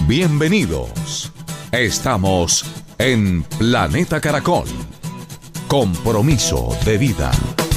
Bienvenidos. Estamos en Planeta Caracol. Compromiso de vida.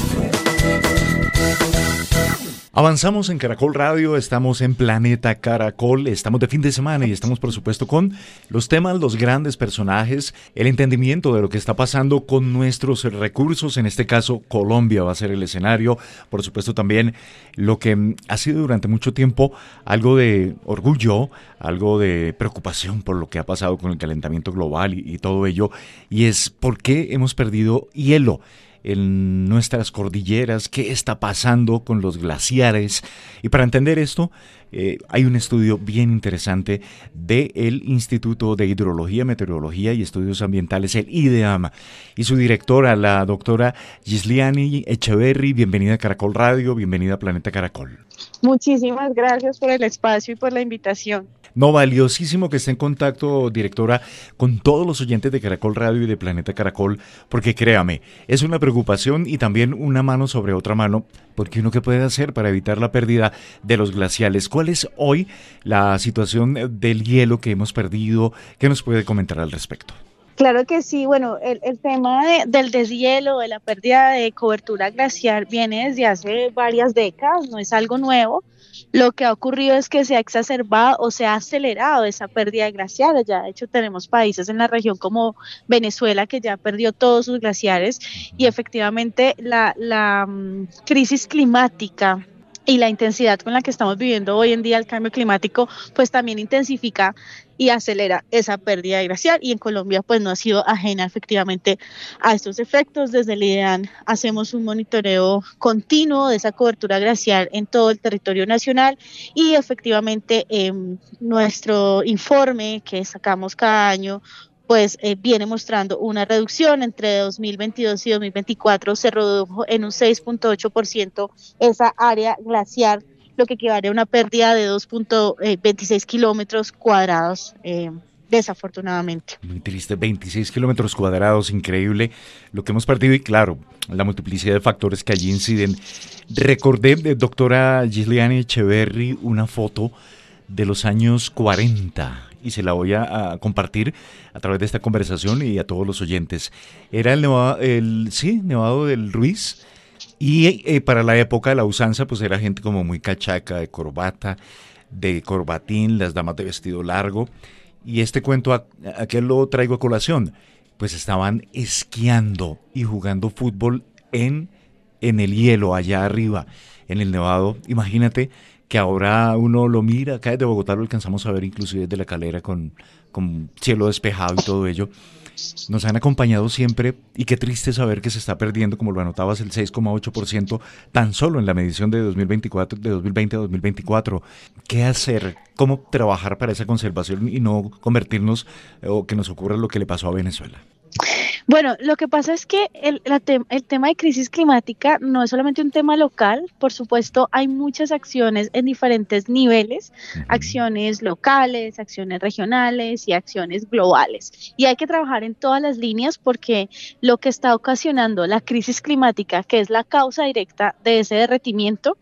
Avanzamos en Caracol Radio, estamos en Planeta Caracol, estamos de fin de semana y estamos por supuesto con los temas, los grandes personajes, el entendimiento de lo que está pasando con nuestros recursos, en este caso Colombia va a ser el escenario, por supuesto también lo que ha sido durante mucho tiempo algo de orgullo, algo de preocupación por lo que ha pasado con el calentamiento global y todo ello, y es por qué hemos perdido hielo en nuestras cordilleras, qué está pasando con los glaciares. Y para entender esto, hay un estudio bien interesante del Instituto de Hidrología, Meteorología y Estudios Ambientales, el IDEAM, y su directora, la doctora Gisliani Echeverry. Bienvenida a Caracol Radio, bienvenida a Planeta Caracol. Muchísimas gracias por el espacio y por la invitación. No, valiosísimo que esté en contacto, directora, con todos los oyentes de Caracol Radio y de Planeta Caracol, porque créame, es una preocupación y también una mano sobre otra mano, porque uno qué puede hacer para evitar la pérdida de los glaciales. ¿Cuál es hoy la situación del hielo que hemos perdido? ¿Qué nos puede comentar al respecto? Claro que sí, bueno, el tema del deshielo, de la pérdida de cobertura glaciar viene desde hace varias décadas, no es algo nuevo. Lo que ha ocurrido es que se ha exacerbado o se ha acelerado esa pérdida de glaciares. Ya de hecho tenemos países en la región como Venezuela que ya perdió todos sus glaciares y efectivamente la crisis climática y la intensidad con la que estamos viviendo hoy en día el cambio climático pues también intensifica y acelera esa pérdida de glaciar, y en Colombia pues no ha sido ajena efectivamente a estos efectos. Desde el IDEAN hacemos un monitoreo continuo de esa cobertura glaciar en todo el territorio nacional y efectivamente nuestro informe que sacamos cada año pues viene mostrando una reducción. Entre 2022 y 2024 se redujo en un 6.8% esa área glaciar, lo que equivale a una pérdida de 2.26 kilómetros cuadrados, desafortunadamente. Muy triste, 26 kilómetros cuadrados, increíble lo que hemos perdido y claro, la multiplicidad de factores que allí inciden. Recordé, doctora Gisliani Echeverry, una foto de los años 40 y se la voy a compartir a través de esta conversación y a todos los oyentes. Era el Nevado del Ruiz. Y para la época de la usanza, pues era gente como muy cachaca, de corbata, de corbatín, las damas de vestido largo. Y este cuento, ¿a qué lo traigo a colación? Pues estaban esquiando y jugando fútbol en el hielo, allá arriba, en el Nevado. Imagínate que ahora uno lo mira, acá desde Bogotá lo alcanzamos a ver inclusive desde La Calera con cielo despejado y todo ello. Nos han acompañado siempre y qué triste saber que se está perdiendo, como lo anotabas, el 6,8% tan solo en la medición de 2024, de 2020 a 2024. ¿Qué hacer? ¿Cómo trabajar para esa conservación y no convertirnos o que nos ocurra lo que le pasó a Venezuela? Bueno, lo que pasa es que el tema de crisis climática no es solamente un tema local. Por supuesto, hay muchas acciones en diferentes niveles, acciones locales, acciones regionales y acciones globales. Y hay que trabajar en todas las líneas porque lo que está ocasionando la crisis climática, que es la causa directa de ese derretimiento,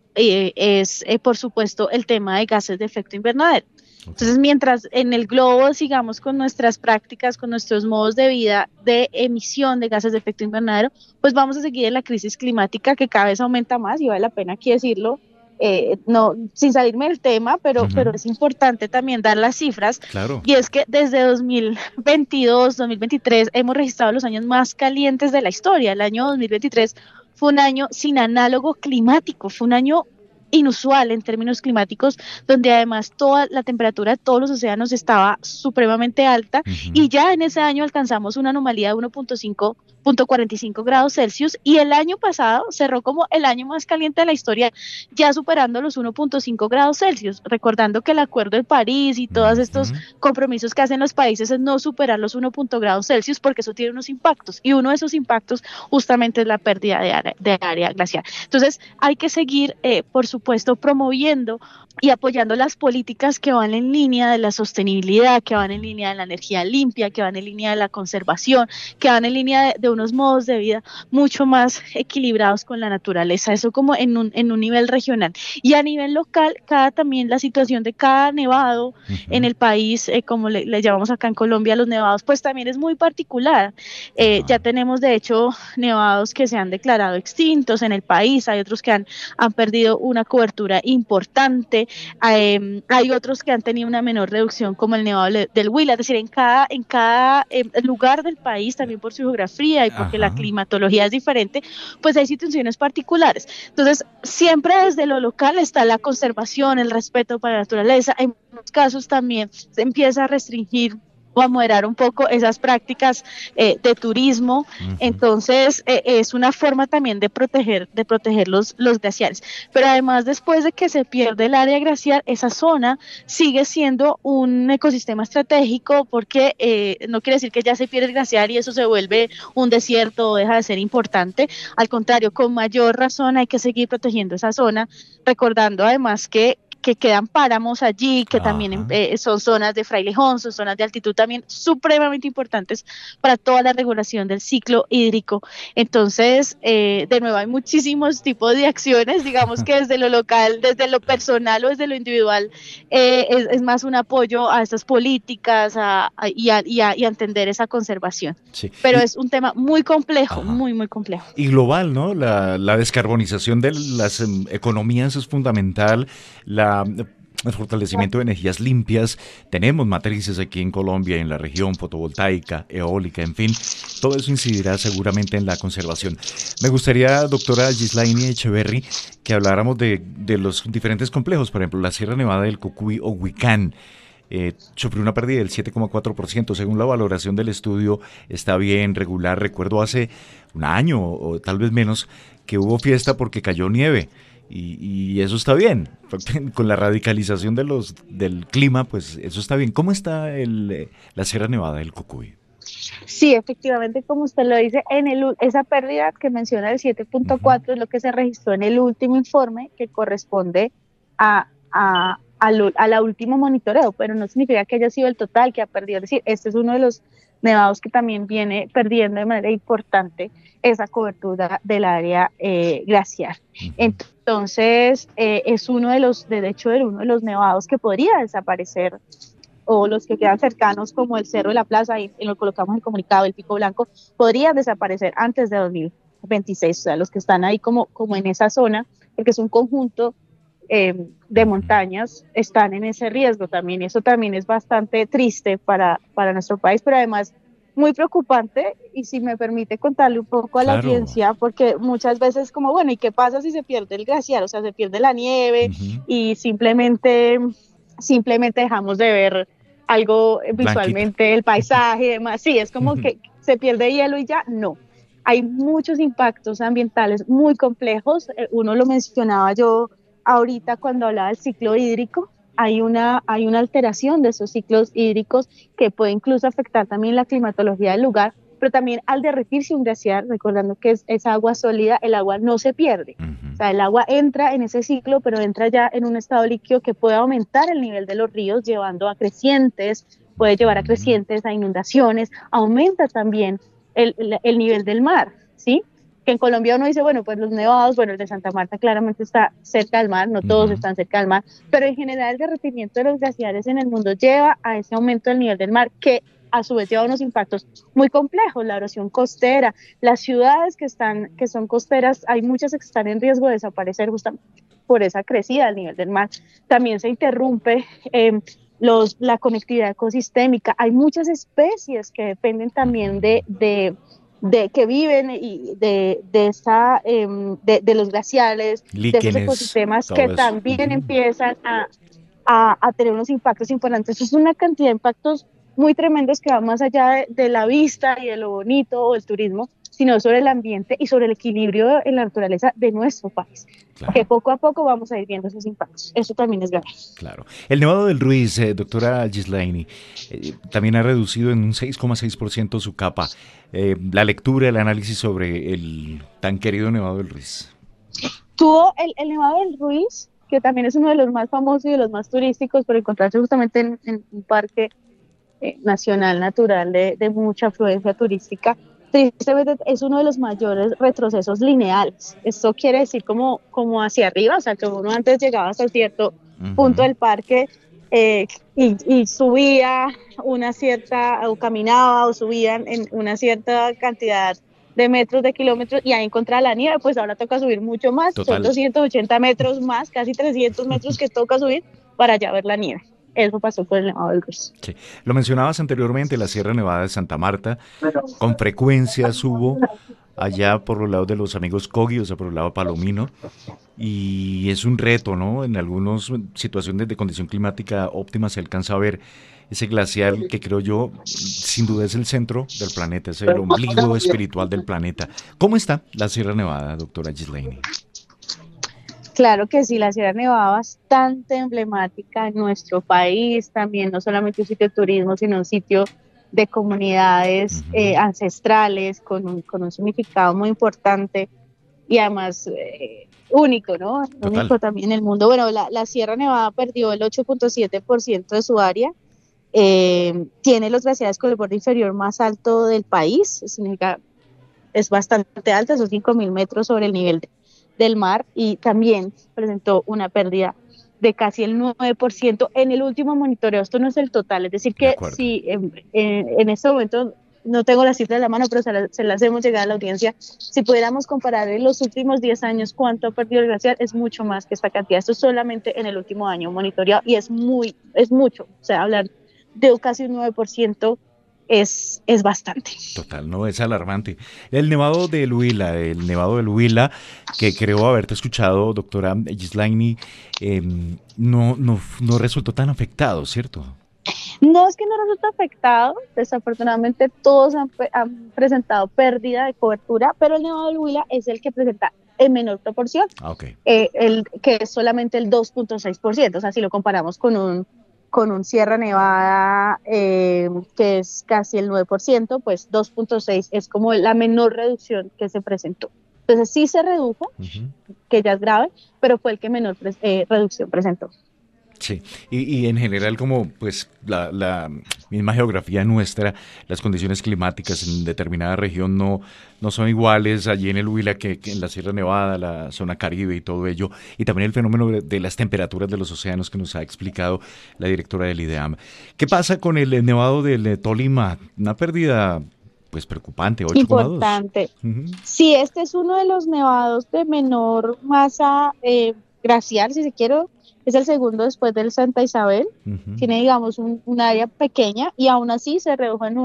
es, por supuesto, el tema de gases de efecto invernadero. Entonces, mientras en el globo sigamos con nuestras prácticas, con nuestros modos de vida de emisión de gases de efecto invernadero, pues vamos a seguir en la crisis climática que cada vez aumenta más y vale la pena aquí decirlo, no, sin salirme del tema, pero es importante también dar las cifras. Claro. Y es que desde 2022, 2023 hemos registrado los años más calientes de la historia. El año 2023 fue un año sin análogo climático, fue un año inusual en términos climáticos, donde además toda la temperatura de todos los océanos estaba supremamente alta, y ya en ese año alcanzamos una anomalía de 1.45 grados Celsius, y el año pasado cerró como el año más caliente de la historia, ya superando los 1.5 grados Celsius, recordando que el Acuerdo de París y todos estos compromisos que hacen los países es no superar los 1 grados Celsius, porque eso tiene unos impactos, y uno de esos impactos justamente es la pérdida de área glaciar. Entonces hay que seguir, por supuesto, promoviendo y apoyando las políticas que van en línea de la sostenibilidad, que van en línea de la energía limpia, que van en línea de la conservación, que van en línea de unos modos de vida mucho más equilibrados con la naturaleza, eso como en un nivel regional. Y a nivel local, también la situación de cada nevado en el país, como le llamamos acá en Colombia los nevados, pues también es muy particular. Ya tenemos de hecho nevados que se han declarado extintos en el país, hay otros que han perdido una cobertura importante. Hay otros que han tenido una menor reducción, como el Nevado del Huila, es decir, en cada lugar del país, también por su geografía y porque la climatología es diferente, pues hay situaciones particulares. Entonces, siempre desde lo local está la conservación, el respeto para la naturaleza. En muchos casos también se empieza a restringir o a moderar un poco esas prácticas de turismo. Entonces es una forma también de proteger los glaciares, pero además después de que se pierde el área glaciar, esa zona sigue siendo un ecosistema estratégico, porque no quiere decir que ya se pierde el glaciar y eso se vuelve un desierto o deja de ser importante. Al contrario, con mayor razón hay que seguir protegiendo esa zona, recordando además que quedan páramos allí, que también son zonas de frailejón, son zonas de altitud también supremamente importantes para toda la regulación del ciclo hídrico. Entonces, de nuevo, hay muchísimos tipos de acciones, digamos que desde lo local, desde lo personal o desde lo individual, es más un apoyo a estas políticas y a entender esa conservación. Sí. Pero es un tema muy complejo, muy complejo. Y global, ¿no? La descarbonización de las economías es fundamental, el fortalecimiento de energías limpias. Tenemos matrices aquí en Colombia, en la región, fotovoltaica, eólica, en fin, todo eso incidirá seguramente en la conservación. Me gustaría, doctora Ghislaine Echeverry, que habláramos de los diferentes complejos, por ejemplo, la Sierra Nevada del Cocuy o Huicán. Sufrió una pérdida del 7,4%, según la valoración del estudio. Está bien, regular. Recuerdo hace un año o tal vez menos que hubo fiesta porque cayó nieve. Y eso está bien. Con la radicalización del clima, pues eso está bien. ¿Cómo está la Sierra Nevada del Cocuy? Sí, efectivamente, como usted lo dice, esa pérdida que menciona del 7,4 es lo que se registró en el último informe, que corresponde a la último monitoreo, pero no significa que haya sido el total que ha perdido. Es decir, este es uno de los nevados que también viene perdiendo de manera importante esa cobertura del área glaciar. Entonces, es uno de los nevados que podría desaparecer, o los que quedan cercanos, como el Cerro de la Plaza, y lo colocamos en el comunicado, el Pico Blanco, podrían desaparecer antes de 2026, o sea, los que están ahí como en esa zona, porque es un conjunto de montañas, están en ese riesgo también, y eso también es bastante triste para nuestro país, pero además muy preocupante. Y si me permite contarle un poco a la audiencia, porque muchas veces como, bueno, ¿y qué pasa si se pierde el glaciar? O sea, se pierde la nieve y simplemente dejamos de ver algo visualmente, el paisaje y demás. Sí, es como que se pierde hielo y ya, no. Hay muchos impactos ambientales muy complejos. Uno lo mencionaba yo ahorita cuando hablaba del ciclo hídrico. Hay una alteración de esos ciclos hídricos que puede incluso afectar también la climatología del lugar, pero también al derretirse un glaciar, recordando que es agua sólida, el agua no se pierde. O sea, el agua entra en ese ciclo, pero entra ya en un estado líquido que puede aumentar el nivel de los ríos, llevando a crecientes, puede llevar a crecientes, a inundaciones, aumenta también el nivel del mar, ¿sí? Que en Colombia uno dice, bueno, pues los nevados, bueno, el de Santa Marta claramente está cerca del mar, no todos están cerca del mar, pero en general el derretimiento de los glaciares en el mundo lleva a ese aumento del nivel del mar, que a su vez lleva unos impactos muy complejos, la erosión costera, las ciudades que son costeras, hay muchas que están en riesgo de desaparecer justamente por esa crecida del nivel del mar. También se interrumpe la conectividad ecosistémica, hay muchas especies que dependen también de que viven y de los glaciares, líquenes, de esos ecosistemas que también empiezan a tener unos impactos importantes. Eso es una cantidad de impactos muy tremendos que van más allá de la vista y de lo bonito o del turismo, sino sobre el ambiente y sobre el equilibrio en la naturaleza de nuestro país. Claro. Que poco a poco vamos a ir viendo esos impactos. Eso también es grave. Claro. El Nevado del Ruiz, doctora Ghislaine, también ha reducido en un 6,6% su capa. La lectura, el análisis sobre el tan querido Nevado del Ruiz. Tuvo el Nevado del Ruiz, que también es uno de los más famosos y de los más turísticos por encontrarse justamente en un parque nacional natural de mucha afluencia turística, tristemente es uno de los mayores retrocesos lineales. Esto quiere decir como hacia arriba, o sea, que uno antes llegaba hasta cierto punto del parque y subía una cierta, o caminaba o subían en una cierta cantidad de metros, de kilómetros, y ahí encontraba la nieve, pues ahora toca subir mucho más. Total. Son 280 metros más, casi 300 metros que toca subir para ya ver la nieve. Eso pasó con el Nevado del Ruiz. Sí. Lo mencionabas anteriormente, la Sierra Nevada de Santa Marta, con frecuencia subo allá por los lados de los amigos Cogi, o sea, por el lado Palomino, y es un reto, ¿no? En algunas situaciones de condición climática óptima se alcanza a ver ese glacial que creo yo, sin duda es el centro del planeta, es el ombligo espiritual del planeta. ¿Cómo está la Sierra Nevada, doctora Ghislaine? Claro que sí, la Sierra Nevada bastante emblemática en nuestro país, también no solamente un sitio de turismo, sino un sitio de comunidades ancestrales con un significado muy importante y además único, ¿no? Total. Único también en el mundo. Bueno, la Sierra Nevada perdió el 8.7% de su área, tiene los glaciares con el borde inferior más alto del país, significa es bastante alta, son 5.000 metros sobre el nivel del mar, y también presentó una pérdida de casi el 9% en el último monitoreo. Esto no es el total, es decir que si en este momento no tengo la cifra de la mano, pero se las hemos llegado a la audiencia, si pudiéramos comparar en los últimos 10 años cuánto ha perdido el glaciar, es mucho más que esta cantidad. Esto es solamente en el último año monitoreado y es mucho, o sea, hablar de casi un 9% es bastante. Total, no, es alarmante. El Nevado del Huila, que creo haberte escuchado, doctora Ghislaine, no resultó tan afectado, ¿cierto? No es que no resulta afectado, desafortunadamente todos han presentado pérdida de cobertura, pero el Nevado del Huila es el que presenta en menor proporción, Okay. El que es solamente el 2.6%, o sea, si lo comparamos con un Sierra Nevada que es casi el 9%, pues 2.6 es como la menor reducción que se presentó. Entonces sí se redujo, que ya es grave, pero fue el que menor reducción presentó. Sí, y en general como pues la misma geografía nuestra, las condiciones climáticas en determinada región no son iguales allí en el Huila que en la Sierra Nevada, la zona Caribe y todo ello, y también el fenómeno de las temperaturas de los océanos que nos ha explicado la directora del IDEAM. ¿Qué pasa con el Nevado del Tolima? Una pérdida pues preocupante, 8,2. Importante. Sí, este es uno de los nevados de menor masa glacial, si se quiere. Es el segundo después del Santa Isabel, tiene digamos un área pequeña y aún así se redujo en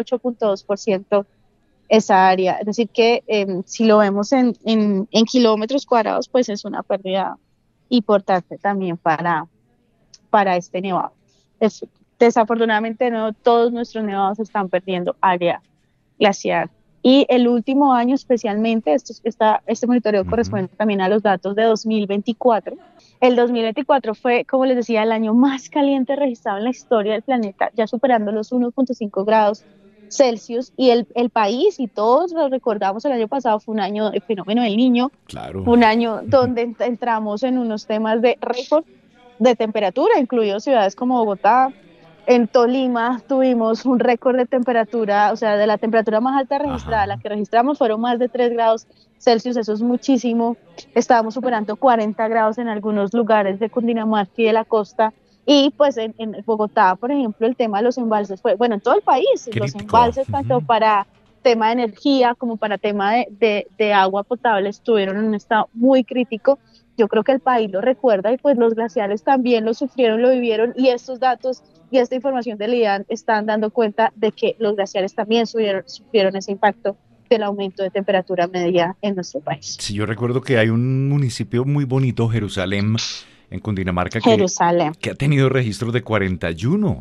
8.2% esa área. Es decir que si lo vemos en kilómetros cuadrados, pues es una pérdida importante también para este nevado. Desafortunadamente no todos nuestros nevados están perdiendo área glaciar. Y el último año especialmente, este monitoreo corresponde también a los datos de 2024. El 2024 fue, como les decía, el año más caliente registrado en la historia del planeta, ya superando los 1.5 grados Celsius. Y el país, y todos lo recordamos, el año pasado fue un año de fenómeno del Niño. Claro. Un año donde entramos en unos temas de récord de temperatura, incluidos ciudades como Bogotá. En Tolima tuvimos un récord de temperatura, o sea, de la temperatura más alta registrada, la que registramos fueron más de 3 grados Celsius, eso es muchísimo. Estábamos superando 40 grados en algunos lugares de Cundinamarca y de la costa. Y pues en Bogotá, por ejemplo, el tema de los embalses fue, bueno, en todo el país, los embalses tanto para tema de energía como para tema de agua potable estuvieron en un estado muy crítico. Yo creo que el país lo recuerda y pues los glaciares también lo sufrieron, lo vivieron, y estos datos y esta información del IDEAM están dando cuenta de que los glaciares también sufrieron ese impacto del aumento de temperatura media en nuestro país. Sí, yo recuerdo que hay un municipio muy bonito, Jerusalén, en Cundinamarca, que ha tenido registros de 41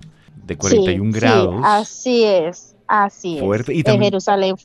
grados. Sí, así fuerte. es. Y también, Jerusalén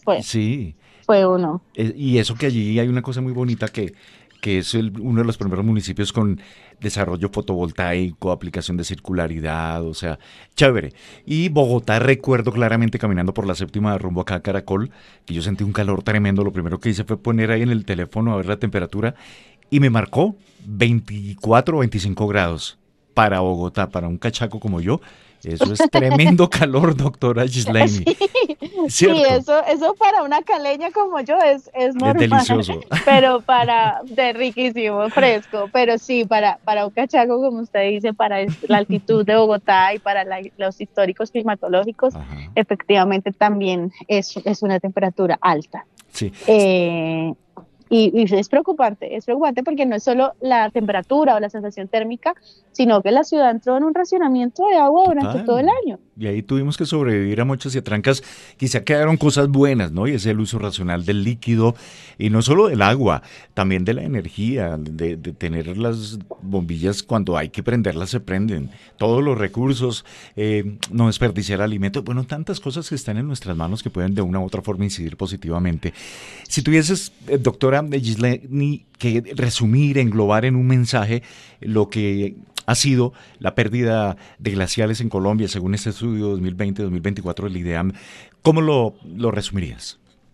fue uno. Y eso que allí hay una cosa muy bonita que es uno de los primeros municipios con desarrollo fotovoltaico, aplicación de circularidad, o sea, chévere. Y Bogotá, recuerdo claramente caminando por la séptima rumbo acá a Caracol, que yo sentí un calor tremendo. Lo primero que hice fue poner ahí en el teléfono a ver la temperatura y me marcó 24 o 25 grados para Bogotá, para un cachaco como yo. Eso es tremendo calor, doctora Gislaini. Sí, ¿Cierto? eso para una caleña como yo es Es normal, delicioso. pero de riquísimo, fresco, pero sí, para un cachaco, como usted dice, para la altitud de Bogotá y para los históricos climatológicos, Ajá. efectivamente también es una temperatura alta. Sí, Eh, y es preocupante porque no es solo la temperatura o la sensación térmica, sino que la ciudad entró en un racionamiento de agua durante todo el total. año. Y ahí tuvimos que sobrevivir a mochas y trancas. Quizá quedaron cosas buenas, ¿no? Y es el uso racional del líquido, y no solo del agua, también de la energía, de tener las bombillas cuando hay que prenderlas, se prenden. Todos los recursos, no desperdiciar alimento. Bueno, tantas cosas que están en nuestras manos que pueden de una u otra forma incidir positivamente. Si tuvieses, doctora Gislaini, que resumir, englobar en un mensaje lo que ha sido la pérdida de glaciales en Colombia, según este estudio 2020-2024 del IDEAM, ¿cómo lo resumirías?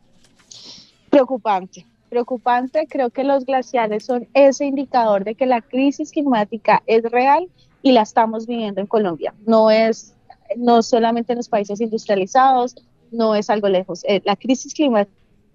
Preocupante, preocupante. Creo que los glaciares son ese indicador de que la crisis climática es real y la estamos viviendo en Colombia. No solamente en los países industrializados, no es algo lejos. La crisis climática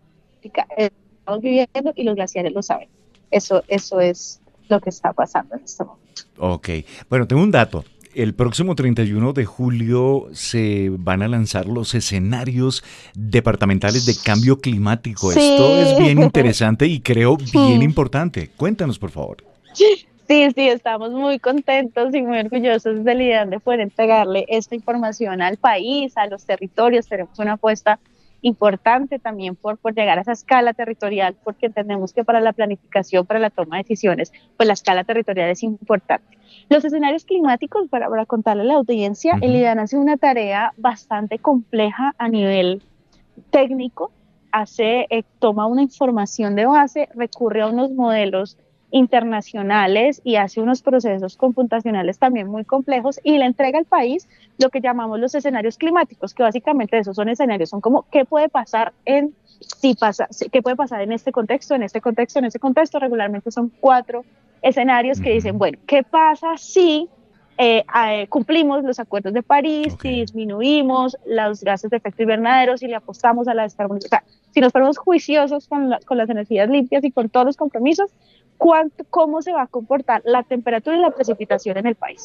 estamos viviendo y los glaciares lo saben. Eso es lo que está pasando en este momento. Ok, bueno, tengo un dato. El próximo 31 de julio se van a lanzar los escenarios departamentales de cambio climático. Esto es Sí. bien interesante y creo bien importante. Cuéntanos, por favor. Sí, estamos muy contentos y muy orgullosos de la idea de poder entregarle esta información al país, a los territorios. Tenemos una apuesta importante también por llegar a esa escala territorial, porque entendemos que para la planificación, para la toma de decisiones, pues la escala territorial es importante. Los escenarios climáticos, para contarle a la audiencia, el IDAN hace una tarea bastante compleja a nivel técnico, toma una información de base, recurre a unos modelos internacionales y hace unos procesos computacionales también muy complejos y le entrega al país lo que llamamos los escenarios climáticos, que básicamente esos son escenarios, son como qué puede pasar qué puede pasar en este contexto, en este contexto, en este contexto. Regularmente son 4 escenarios que dicen, bueno, ¿qué pasa si cumplimos los acuerdos de París, si disminuimos los gases de efecto invernadero, si le apostamos a la descarbonización? O sea, si nos ponemos juiciosos con las energías limpias y con todos los compromisos, ¿cómo se va a comportar la temperatura y la precipitación en el país?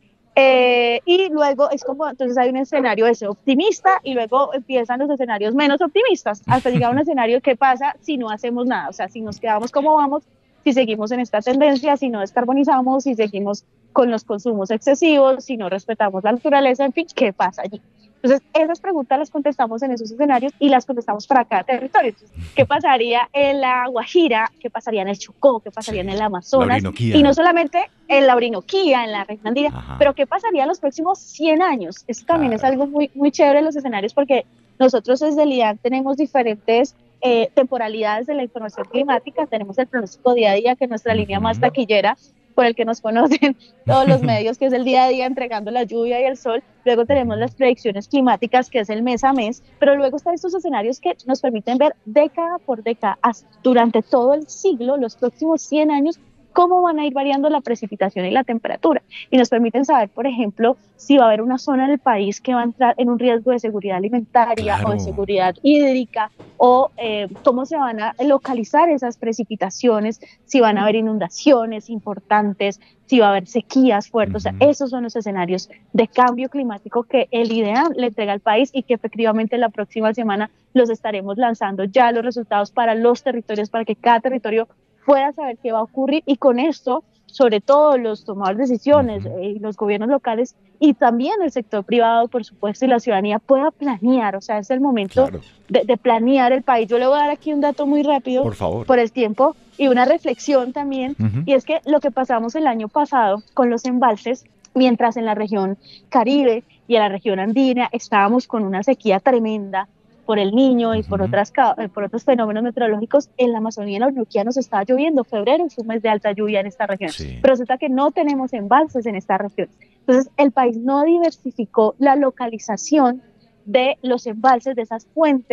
Y luego es como, entonces hay un escenario ese optimista y luego empiezan los escenarios menos optimistas hasta llegar a un escenario que pasa si no hacemos nada, o sea, si nos quedamos como vamos, si seguimos en esta tendencia, si no descarbonizamos, si seguimos con los consumos excesivos, si no respetamos la naturaleza, en fin, ¿qué pasa allí? Entonces, esas preguntas las contestamos en esos escenarios y las contestamos para cada territorio. Entonces, ¿qué pasaría en la Guajira? ¿Qué pasaría en el Chocó? ¿Qué pasaría en el Amazonas? Y no solamente en la Orinoquía, en la región andina, pero ¿qué pasaría en los próximos 100 años? Eso también es algo muy, muy chévere en los escenarios, porque nosotros desde el IDAN tenemos diferentes temporalidades de la información climática. Tenemos el pronóstico día a día, que es nuestra línea más taquillera, por el que nos conocen todos los medios, que es el día a día entregando la lluvia y el sol. Luego tenemos las predicciones climáticas, que es el mes a mes, pero luego están estos escenarios que nos permiten ver década por década, durante todo el siglo, los próximos 100 años, cómo van a ir variando la precipitación y la temperatura. Y nos permiten saber, por ejemplo, si va a haber una zona del país que va a entrar en un riesgo de seguridad alimentaria o de seguridad hídrica, o cómo se van a localizar esas precipitaciones, si van a haber inundaciones importantes, si va a haber sequías fuertes. O sea, esos son los escenarios de cambio climático que el IDEAM le entrega al país y que efectivamente la próxima semana los estaremos lanzando ya los resultados para los territorios, para que cada territorio pueda saber qué va a ocurrir, y con esto, sobre todo los tomadores de decisiones, los gobiernos locales y también el sector privado, por supuesto, y la ciudadanía pueda planear. O sea, es el momento de planear el país. Yo le voy a dar aquí un dato muy rápido, por favor, por el tiempo, y una reflexión también, y es que lo que pasamos el año pasado con los embalses, mientras en la región Caribe y en la región andina estábamos con una sequía tremenda por el Niño y por otros fenómenos meteorológicos, en la Amazonía y en la Orinoquía nos estaba lloviendo. Febrero fue un mes de alta lluvia en esta región, pero resulta que no tenemos embalses en esta región. Entonces, el país no diversificó la localización de los embalses, de esas fuentes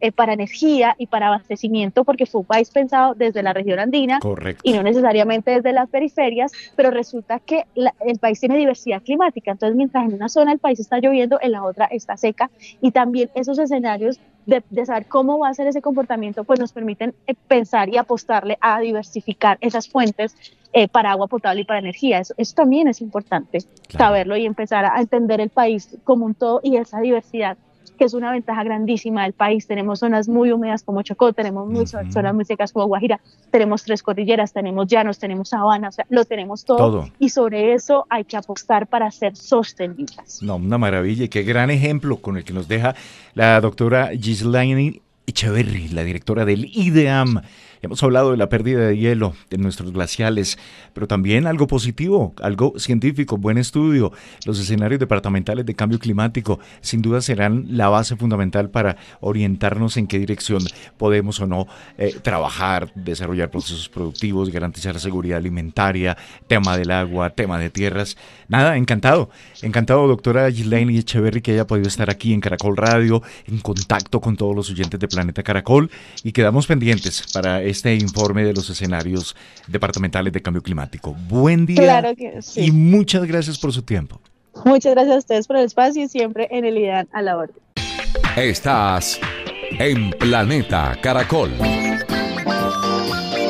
para energía y para abastecimiento, porque fue un país pensado desde la región andina. Correcto. Y no necesariamente desde las periferias, pero resulta que el país tiene diversidad climática, entonces mientras en una zona el país está lloviendo, en la otra está seca, y también esos escenarios de saber cómo va a ser ese comportamiento, pues nos permiten pensar y apostarle a diversificar esas fuentes para agua potable y para energía. Eso también es importante, claro, saberlo y empezar a entender el país como un todo y esa diversidad, que es una ventaja grandísima del país. Tenemos zonas muy húmedas como Chocó, tenemos zonas muy secas como Guajira, tenemos 3 cordilleras, tenemos llanos, tenemos sabana, o sea, lo tenemos todo. Y sobre eso hay que apostar para ser sostenibles. No, una maravilla, y qué gran ejemplo con el que nos deja la doctora Ghislaine Echeverry, la directora del IDEAM. Hemos hablado de la pérdida de hielo en nuestros glaciales, pero también algo positivo, algo científico, buen estudio. Los escenarios departamentales de cambio climático sin duda serán la base fundamental para orientarnos en qué dirección podemos o no trabajar, desarrollar procesos productivos, garantizar seguridad alimentaria, tema del agua, tema de tierras. Nada, encantado, doctora Ghislaine Echeverry, que haya podido estar aquí en Caracol Radio, en contacto con todos los oyentes de Planeta Caracol, y quedamos pendientes para este informe de los escenarios departamentales de cambio climático. Buen día. Claro que sí. Y muchas gracias por su tiempo. Muchas gracias a ustedes por el espacio y siempre en el IDEAM a la orden. Estás en Planeta Caracol.